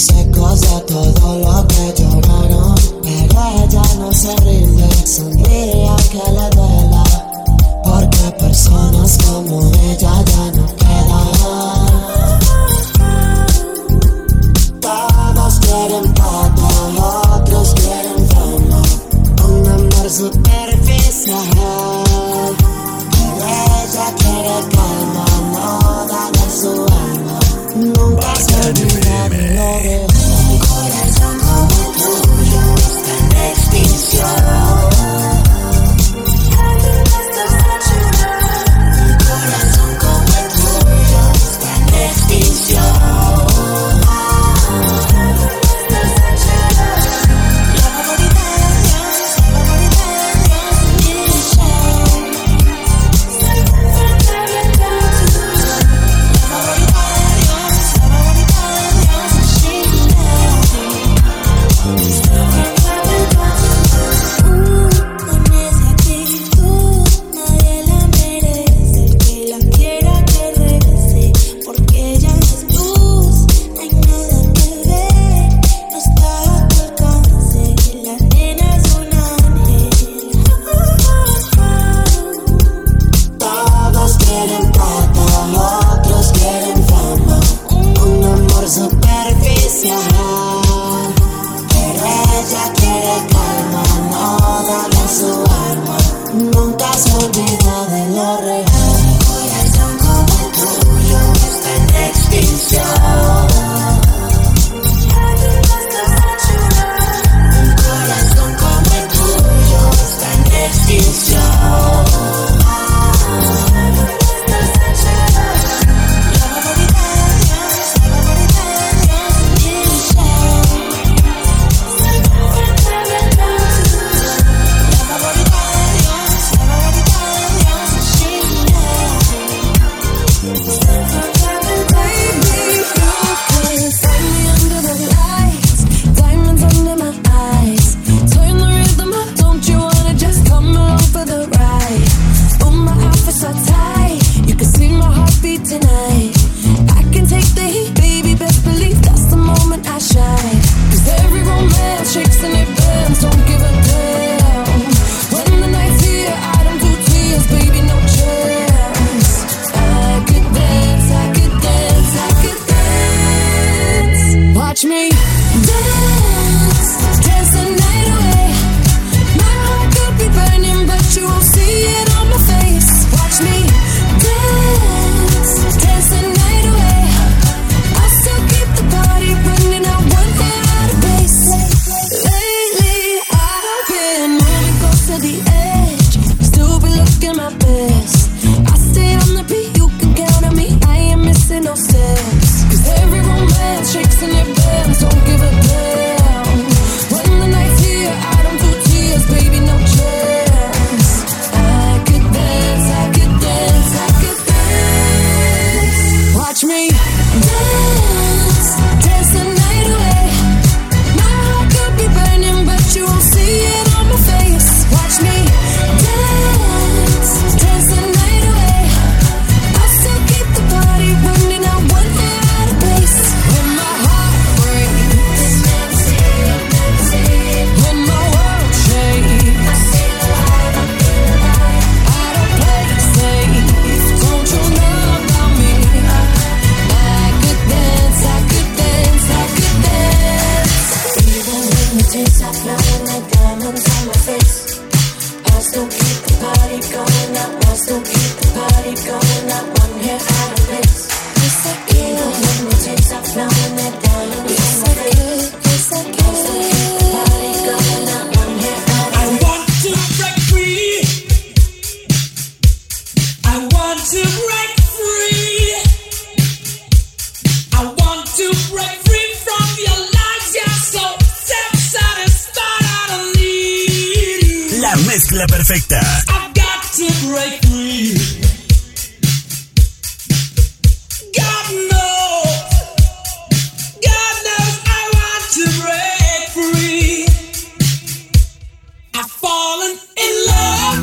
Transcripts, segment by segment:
secos de todo lo que lloraron, pero ella no se rinde, sonríe aunque le duela, porque personas como ella ya no quedan. Todos quieren todo, otros quieren fama, un amor superficial, pero ella quiere calma, no dañar su alma, nunca se olvida de lo real. Un corazón como el tuyo está en extinción. Un corazón como el tuyo está en extinción. Mezcla perfecta. I've got to break free. God knows I want to break free. I've fallen in love.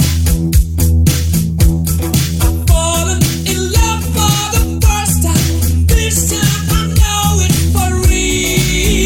I've fallen in love for the first time. This time I know it for real.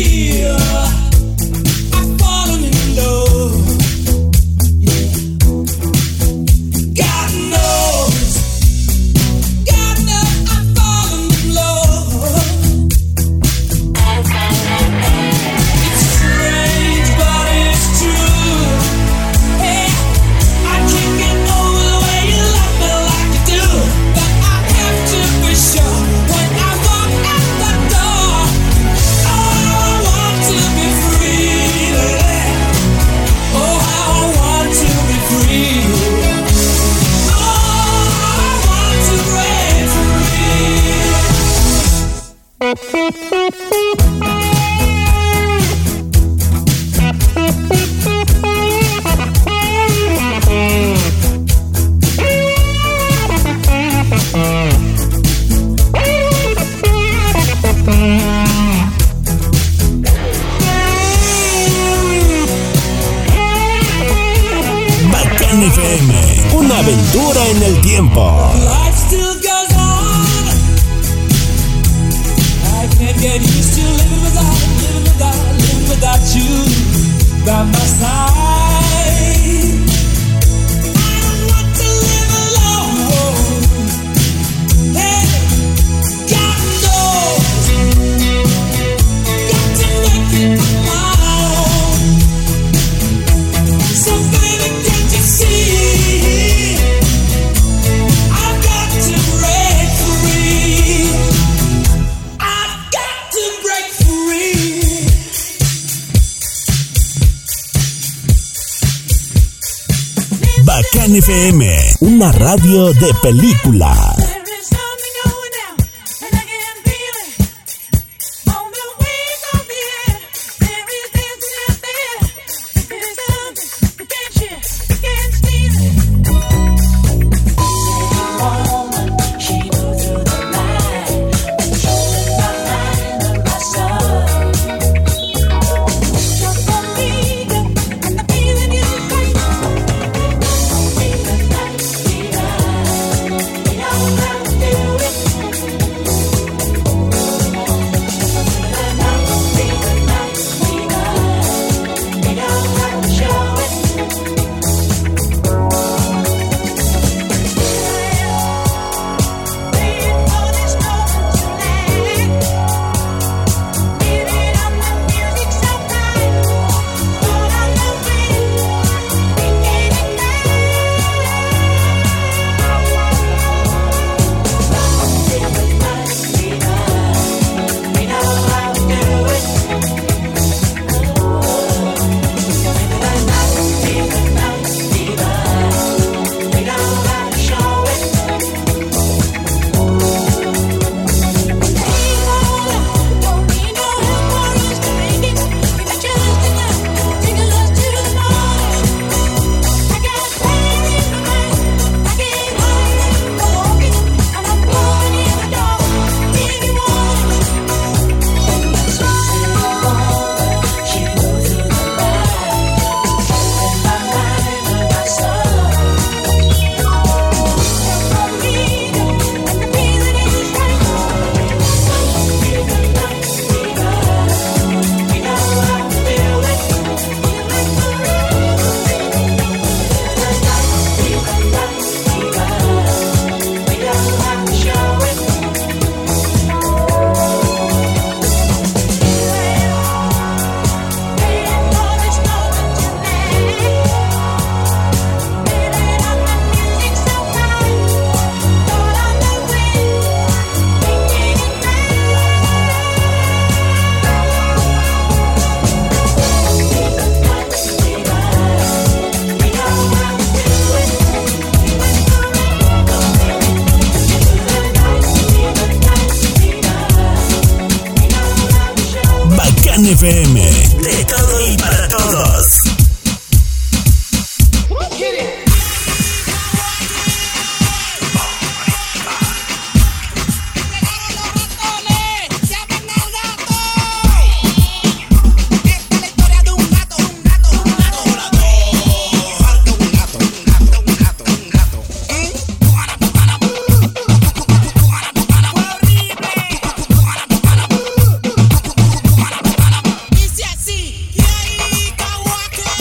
FM, una aventura en el tiempo. Life still goes on. I can't get used to living without you by my side. I don't want to live alone. Hey, God knows, got to make it on my own. So baby, can't you see? I've got to break free. I've got to break free. Bacán FM, una radio de película. FM, de todo y para todos. Dice así, y ahí, Kawaki.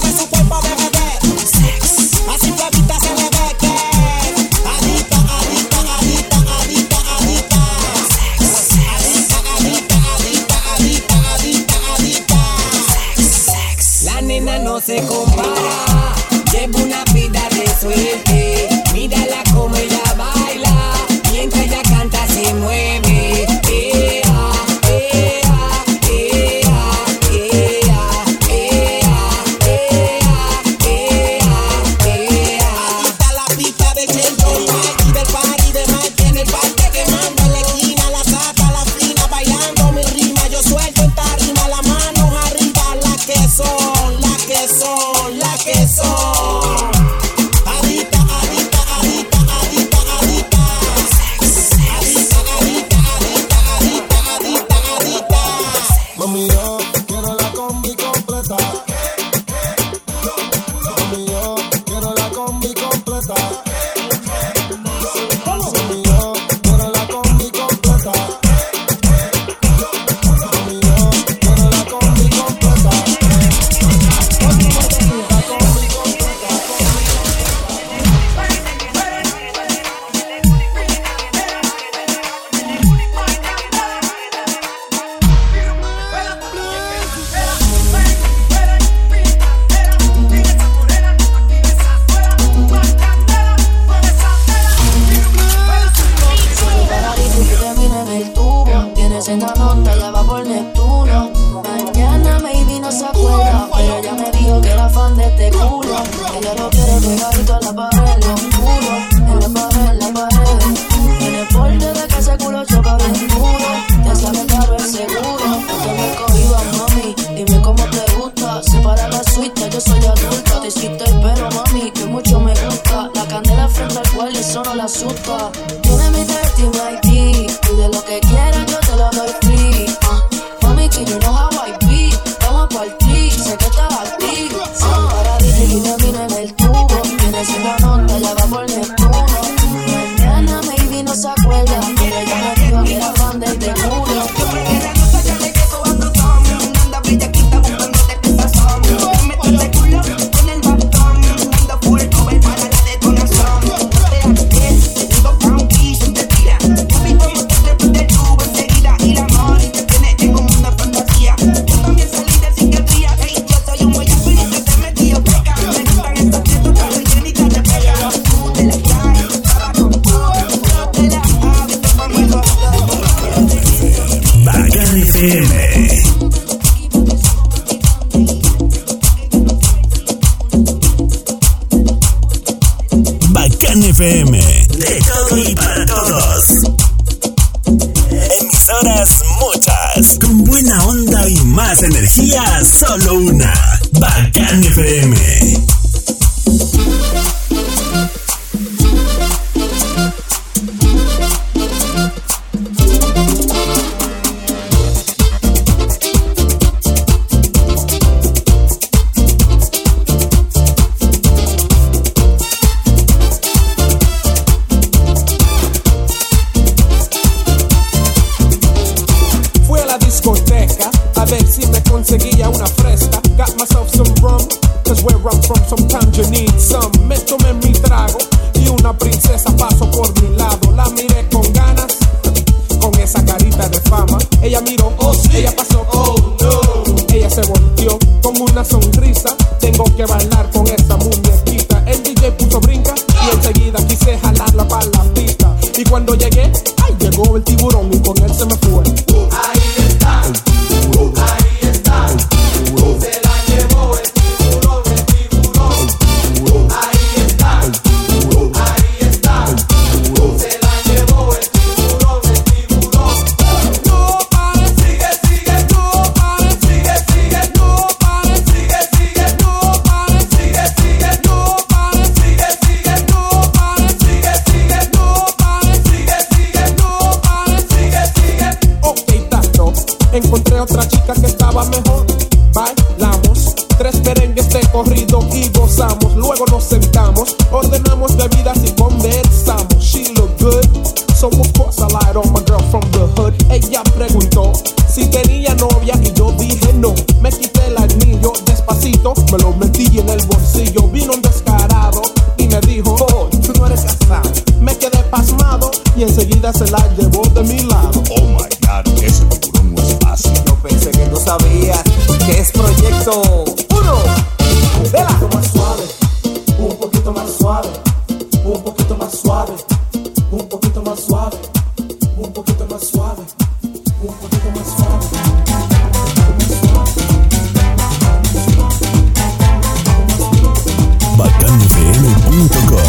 Se compara, lleva una vida de suerte. Mírala como ella baila, mientras ella canta se mueve. Ea, ea, ea, ea, ea, ea, ea. Agita la pista de Shelton y del party de Mike en el parque quemando en la esquina, la saca, la fina, bailando mi rima. Yo suelto en tarima, las manos arriba, la que son, la que son, la que son. Adita, adita, adita, adita, adita. Adita, adita, adita, adita, adita, adita. Mami, yo quiero la combi completa. Mami, yo quiero la combi completa. Mami, yo quiero la combi completa. Mami, yo quiero la combi completa. Esa nota ya va por Neptuno. Mañana maybe no se acuerda, pero ella me dijo que era fan de este culo. Ella lo quiere pegadito a la pared, lo oscuro. En la pared, en la pared. En el borde de que ese culo choca bien duro. Ya sabe caro el seguro. Que me cohiba, mami, dime cómo te gusta. Separa la suite, yo soy adulta. Te hiciste el pelo, mami, que mucho me gusta. La candela frente al cual y eso no la asusta. Tiene mi dirty, my tea. Y de lo que quieran yo te lo doy free. Mami, que you know how I be. Vamos a partir, sé que estás aquí. Ahora dije y termina en el tubo. Tienes una nota, ya va por Neptuno. Mañana maybe no se acuerda, pero ella me dijo que era fan del culo. Bacán FM, de todo y para todos. Emisoras muchas, con buena onda y más energía, solo una. Bacán FM. A ver si me conseguía una fresca. Got myself some rum, cause where I'm from sometimes you need some. Me tomé mi trago y una princesa pasó por mi lado. La miré con ganas, con esa carita de fama. Ella miró, oh sí, ella pasó, oh no. Ella se volteó con una sonrisa. Tengo que bailar con esa muñequita. El DJ puso brinca y enseguida quise jalarla para la pista. Y cuando llegué, ay, llegó el tiburón y con él se me fue. Ahí está. Ahí está, se la llevó el tiburón, el tiburón. Ahí está, se la llevó el tiburón, el tiburón. No pares, sigue, sigue, no pares, sigue, sigue, no pares, sigue, sigue, no pares, sigue, sigue, no pares, sigue, sigue, no pares, sigue, sigue, no pares, sigue, sigue, no pares, sigue, sigue. Ok, tato, encontré otra chica que estaba mejor. Bailamos 3 merengues de corrido y gozamos. Luego nos sentamos, ordenamos bebidas y conversamos. She looked good, so of course I lied on my girl from the hood. Ella preguntó si tenía novia y yo dije no. Me quité el anillo despacito, me lo metí y en el bolsillo vino un descarado y me dijo, oh, tú no eres casado. Me quedé pasmado y enseguida se la llevó de mi lado. Oh my God, ese tiburón no es fácil. Yo pensé que no sabías que es Proyecto 1. De la Más suave, un poquito más suave, un poquito más suave, un poquito más suave, un poquito más suave, un poquito más suave. BacanFM.com.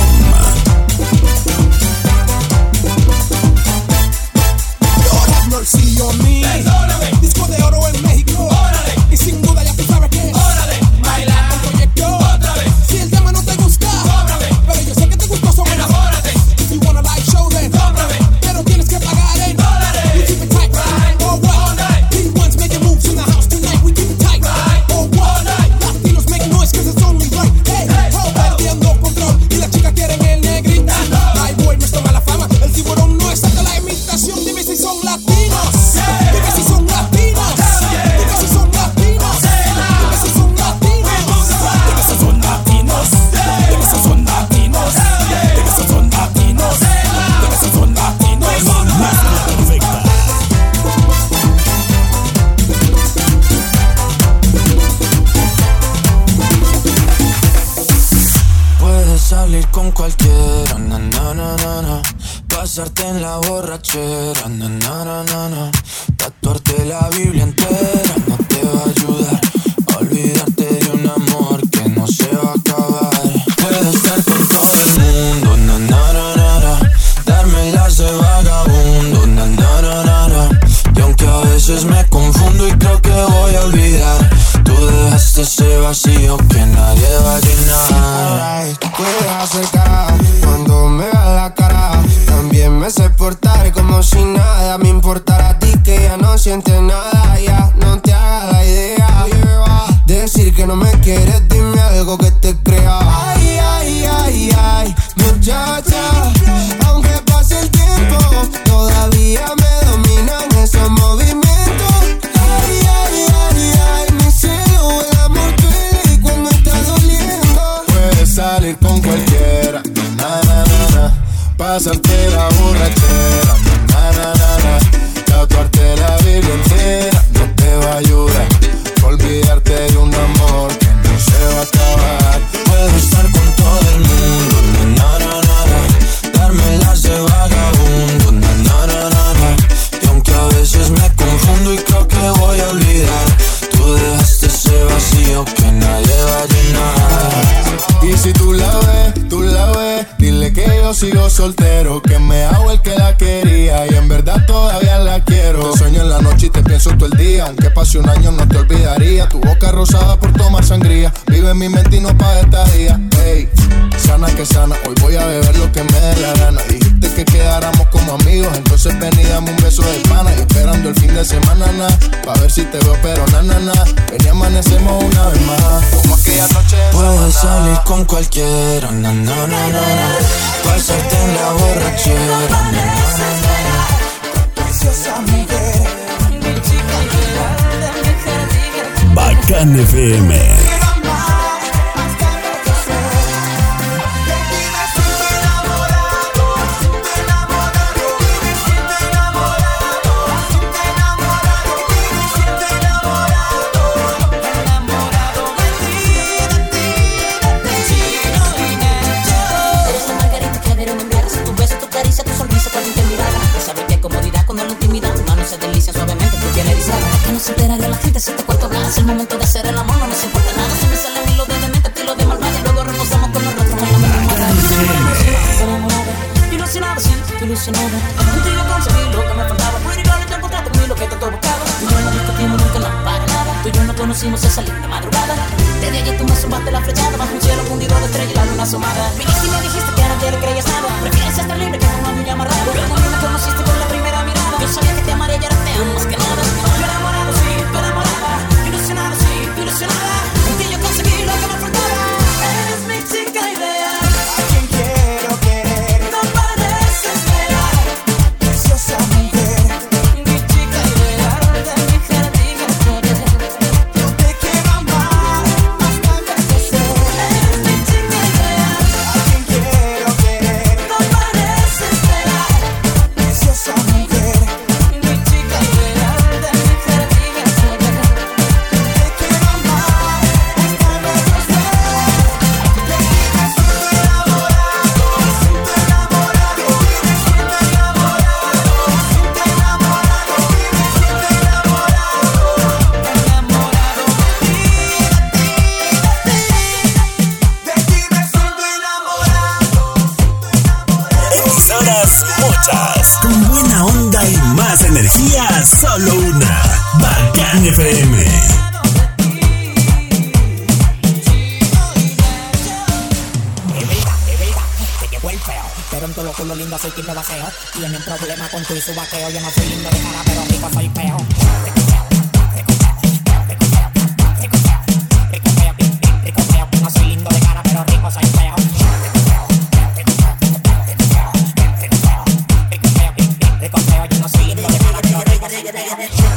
Mercy on me. Disco de oro en México. Órale. Y sin duda ya tú sabes que es. Órale. Baila con Proyecto. Otra vez. Si el tema no te gusta, cóbrame. Pero yo sé que te gustó, so enamórate. If you wanna like show them, cóbrame. Pero tienes que pagar en dólares. You keep it tight, right? Or what? All night. Big ones making moves in the house tonight. We keep it tight, right? Or what? All night. Latinos make noise cause it's only right. Hey, hey, perdiendo control. Y las chicas quieren el negrita. Ay, boy, me toma la fama. El tiburón no es hasta la imitación. Dime si son latinos. Dime si son latinos. Dime si son latinos. Dime si son latinos. Dime si son latinos. Dime si son latinos. Dime si son latinos. Dime si son latinos. Perfecta. Puedes salir con cualquiera, na na na na na. Pasarte en la borrachera, na na na na na. Tatuarte la Biblia entera no te va a ayudar a olvidarte de un amor que no se va a acabar. Puedes estar con todo el mundo, na na na na na. Dármelas de vagabundo, na na na na na. Y aunque a veces me confundo y creo que voy a olvidar, tú dejaste ese vacío que nadie va a llenar. Puedes acercar cuando me veas la cara. También me sé portar como si nada me importara a ti, que ya no sientes nada. Ya no te hagas la idea. Decir que no me quieres, dime algo que te crea. Ay, ay, ay, ay, muchacha. Aunque pase el tiempo, todavía me dominan esos movimientos. Ay, ay, ay, ay, mi cielo, el amor duele cuando está doliendo. Puedes salir con cualquiera, na na na na. Pasarte la borrachera, na na na na. Tatuarte la Biblia entera no te va a ayudar. Olvidarte de un amor que no se va a acabar. Puedo estar con todo el mundo, na na na na. Dármelas de vagabundo, na na na na na. Y aunque a veces me confundo y creo que voy a olvidar, tú dejaste ese vacío que nadie va a llenar. Y si tú la ves, dile que yo sigo soltero, que me hago el que la quería y en verdad todavía la quiero. Te sueño en la noche y te pienso todo el día, aunque pase un año no te olvidaría. Tu boca rosada por tomar sangría, vive en mi mente y no pa' esta día. Hey, sana que sana, hoy voy a beber lo que me dé la gana. Dijiste que quedáramos como amigos, entonces ven y dame un beso de pana. Y esperando el fin de semana, pa' ver si te veo, pero na na na. Ven y amanecemos una vez más, como aquella noche. Puedes salir con cualquiera, na na na na na. Pasarte en la borrachera, na na na na. Preciosa mujer, mi chica ideal de mi jardín. Bacán FM. Se enteraría la gente si te cuento nada. Es el momento de hacer el amor, no nos importa nada. Se me sale un hilo de demente, estilo de malvada. Y luego reposamos con los rostros en la misma enamorada, ilusionada, siento ilusionada. Contigo conseguí lo que me faltaba. Pretty girl, te encontraste con lo que tanto buscaba. Tú y yo no discutimos nunca, no para nada. Tú y yo no conocimos esa linda madrugada. Desde allí tú me zumbaste la flechada. Bajo un cielo fundido de estrella y la luna asomada. Viniste y me dijiste que a nadie le creías nada. Prefieres estar libre que con una niña amarrada. Luego a mí me conociste con la primera mirada. Yo sabía que te amaría y ahora te amo más que nada. Yo enamorado, sí, tú enamorada. Ilusionada, sí, ilusionada. Contigo conseguí lo que me faltaba. Eres mi chica ideal, A quien quiero querer, no pares de esperar. preciosa mujer. Mi chica ideal de mi jardín. Yo te quiero amar hasta envejecer. escuchas con buena onda y más energía, solo una. Bacán FM. Pero en todo lo culo lindo soy quien me baseo. Tienen problema con tu y su vaqueo. Yo no soy lindo de cara, pero rico soy feo. No soy lindo de cara, pero rico soy feo. Yo no soy lindo de cara, pero rico soy feo.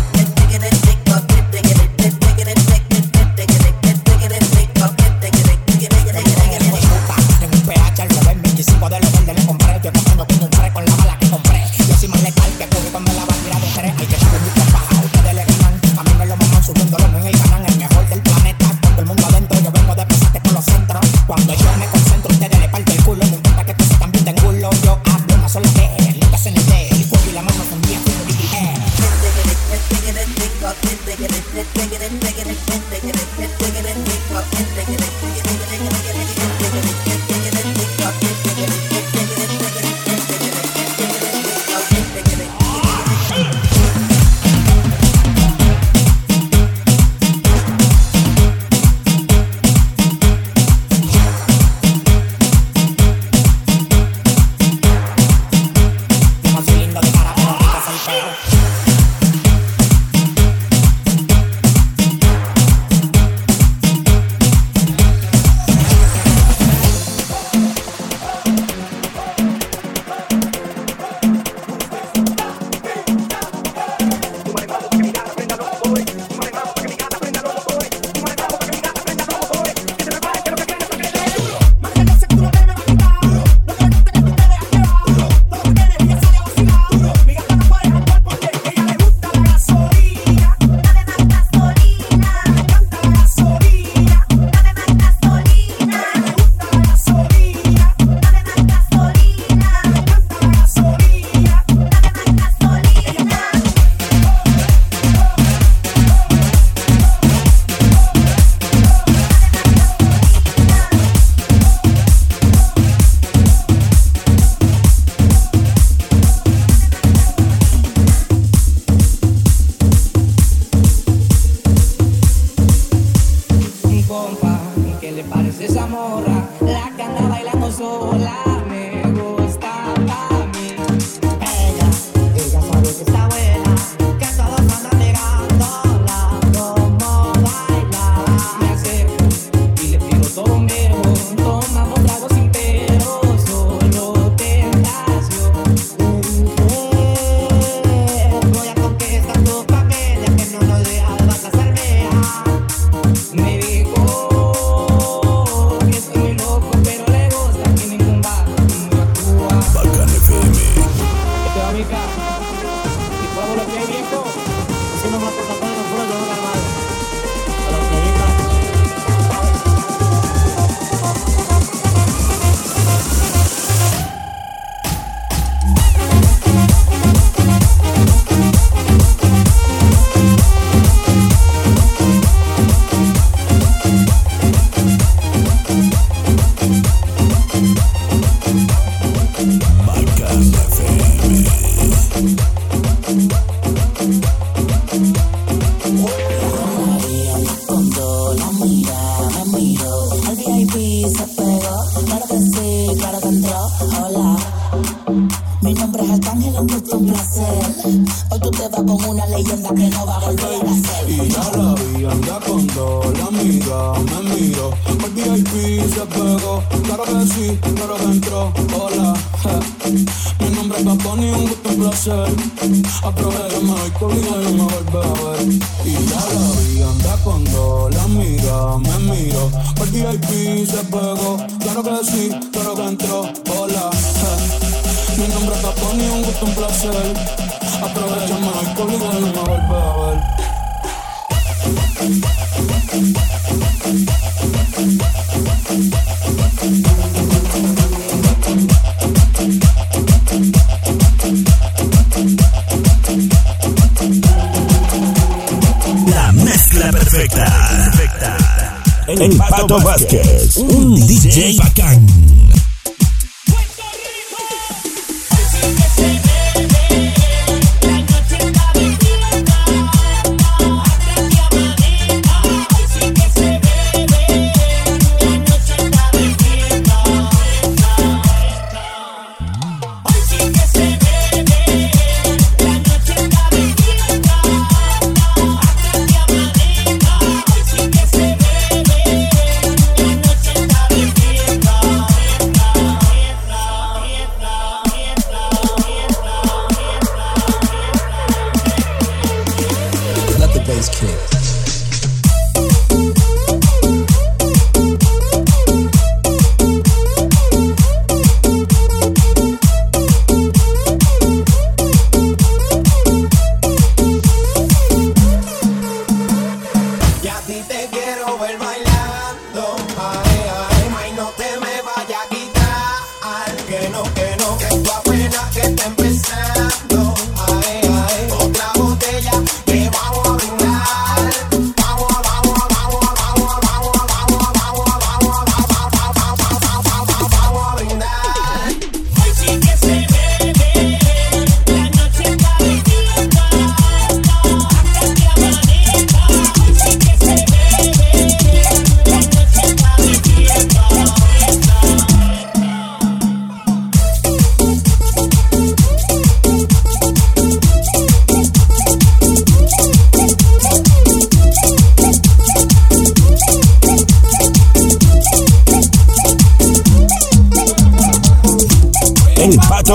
La mezcla perfecta. El Pato Vázquez, un DJ bacán. Puerto Rico.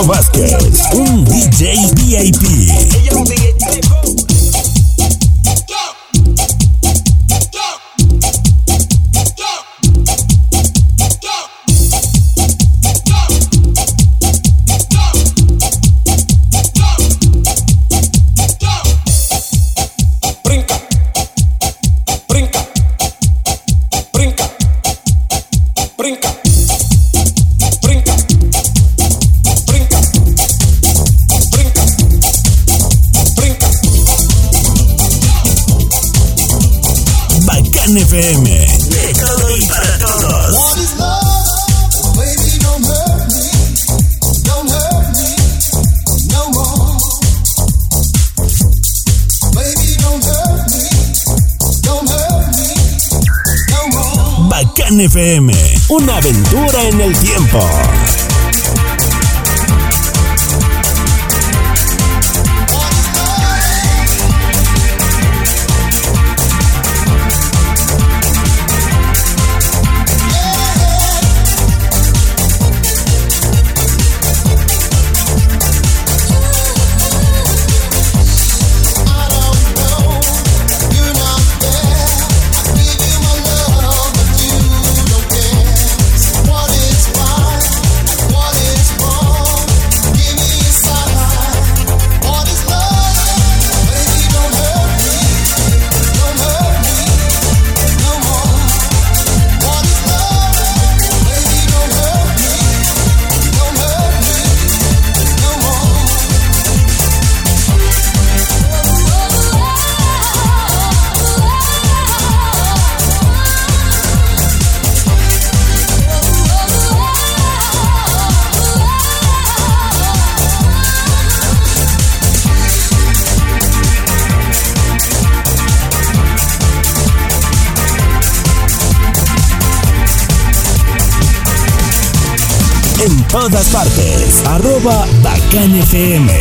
Alejandro Vázquez, un DJ VIP. FM, de todo y para todos. What is love? Baby, don't hurt me no more. Baby, don't hurt me no more. Bacán FM, una aventura en el tiempo. En todas partes, @Bacán FM.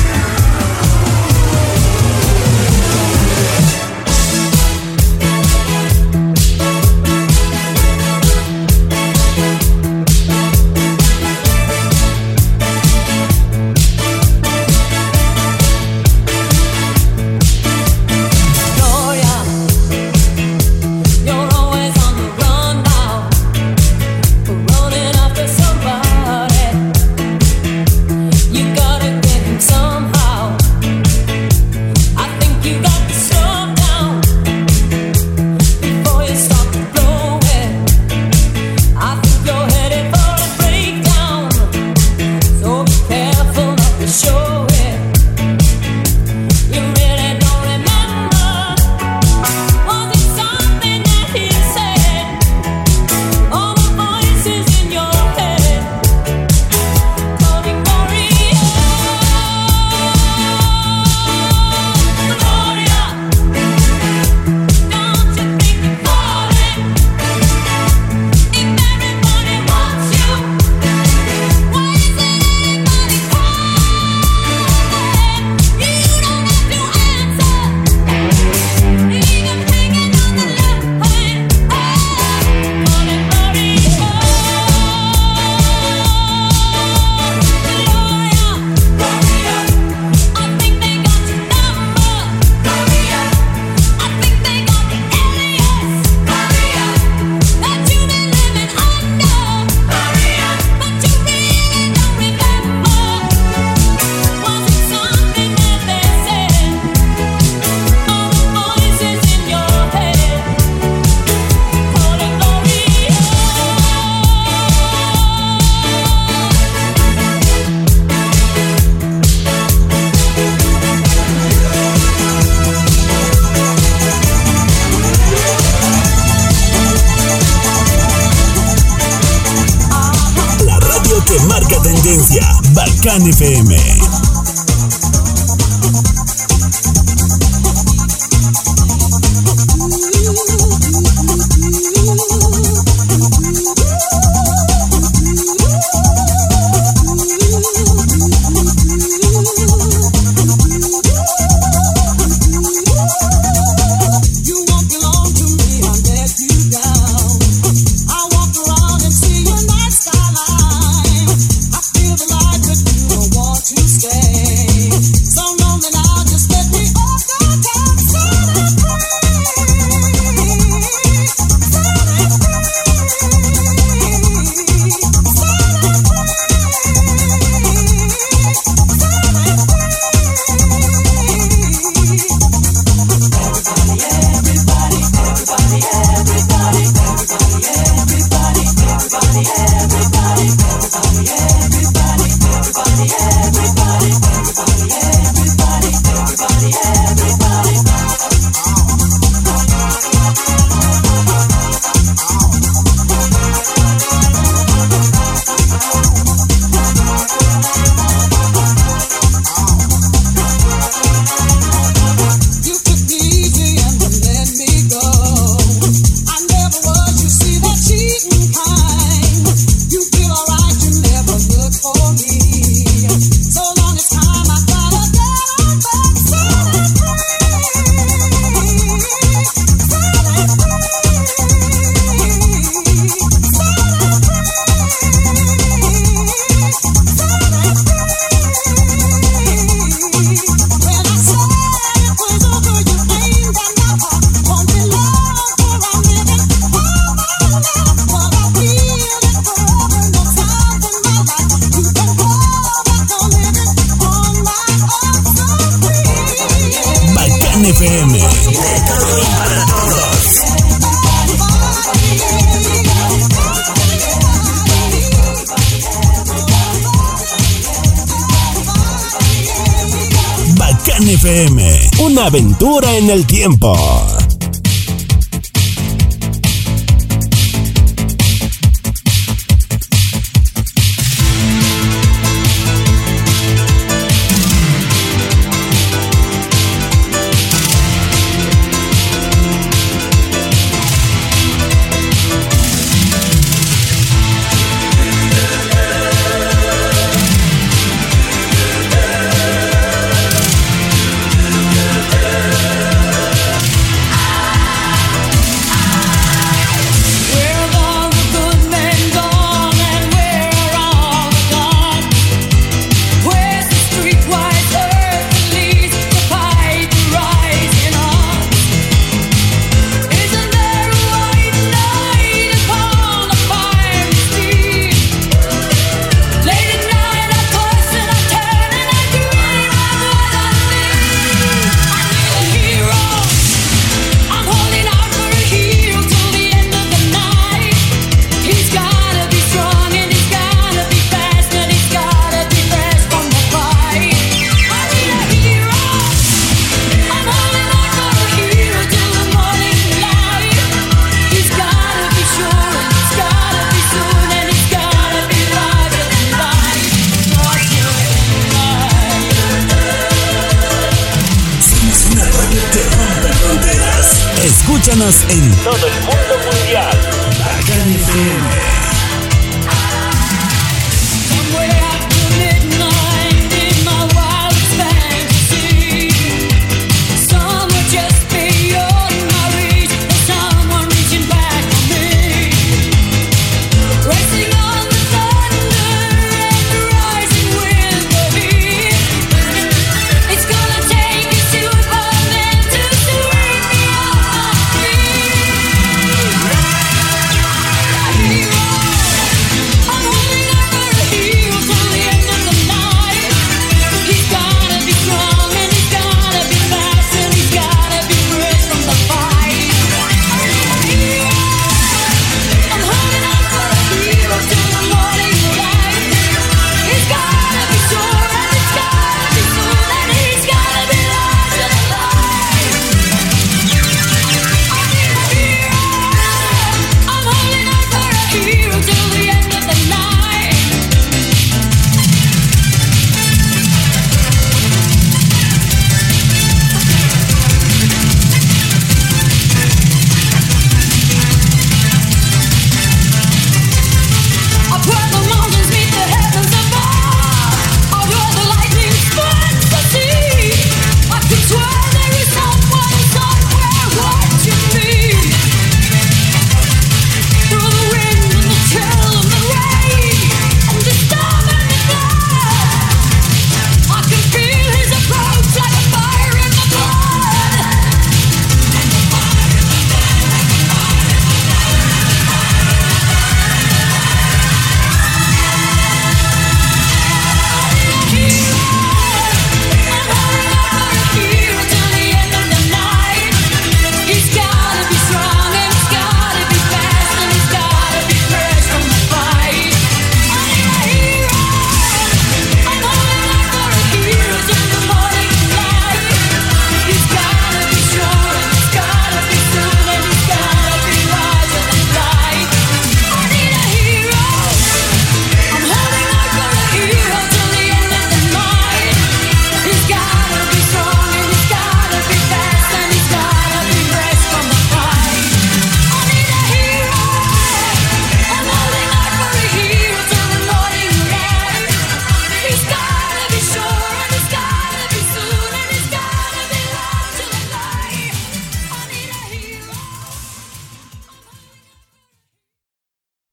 Bacán FM. I walk around and see your night skyline. I feel the light that you FM, una aventura en el tiempo. Escúchanos en todo el mundo mundial. Bacán FM.